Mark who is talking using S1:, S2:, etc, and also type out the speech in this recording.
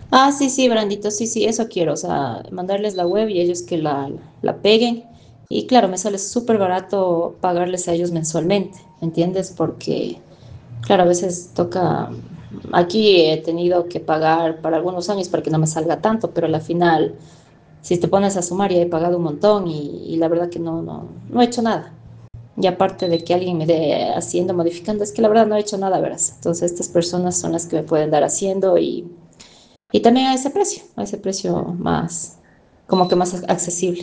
S1: Ah, sí, sí, Brandito, sí, sí, eso quiero, o sea, mandarles la web y ellos que la peguen. Y claro, me sale súper barato pagarles a ellos mensualmente, ¿me entiendes? Porque, claro, a veces toca, aquí he tenido que pagar para algunos años para que no me salga tanto, pero a la final, si te pones a sumar, ya he pagado un montón y la verdad que no he hecho nada. Y aparte de que alguien me dé haciendo, modificando, es que la verdad no he hecho nada, verás. Entonces, estas personas son las que me pueden dar haciendo y también a ese precio más, como que más accesible.